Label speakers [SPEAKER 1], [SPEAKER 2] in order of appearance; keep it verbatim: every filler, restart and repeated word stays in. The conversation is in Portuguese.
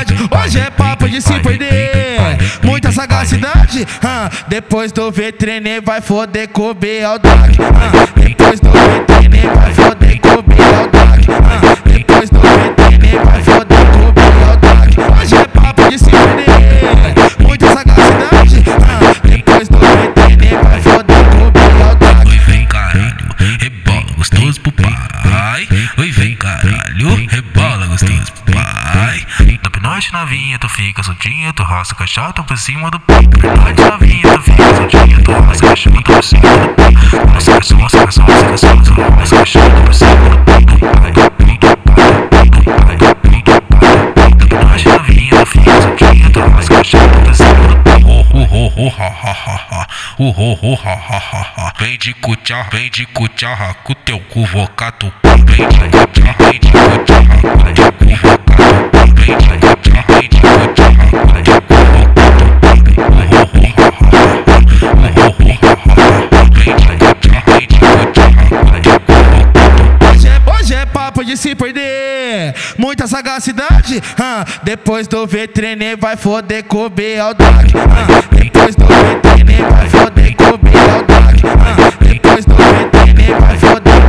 [SPEAKER 1] verdade, hoje é papo de se perder. Muita sagacidade, ah, depois do ver treiner vai foder com o beldade. Ah, depois do ver treiner vai foder com o beldade. Ah, depois do ver treiner vai foder com o beldade. Hoje é papo de se perder. Muita sagacidade, ah, depois do ver treiner vai foder com o beldade.
[SPEAKER 2] Oi, vem caralho, rebola gostoso pro pai. Oi, vem caralho, rebola gostoso pro pai. Top noite novinha, tu fica soltinha, tu roça cachota por cima do peito. Top noite novinha, tu fica soltinha, tu roça cachota por cima do peito. Roça cachota, roça cachota, roça cachota, roça cachota por cima do peito. Top noite novinha, tu fica soltinha, tu roça cachota por cima do peito. Oh, oh, ha, ha, ha, ha. Oh, oh, oh, ha, ha, ha, ha. Vem de cucharra, vem de cucharra, com teu cu vocato. Vem de cucharra, vem de cucharra, com teu cu vocato. Vem de cucharra, vem de cucharra, com teu cu vocato. Oh, oh, oh, ha, ha, ha. Oh, oh, oh, ha, ha, ha. Vem de cucharra, vem de cucharra, com teu cu vocato.
[SPEAKER 1] Hoje é, hoje é papo de se perder. Muita sagacidade, ah, depois do ver treiner vai foder com beldade. Ah, depois do ver treiner vai foder com beldade. Ah, depois do ver treiner vai foder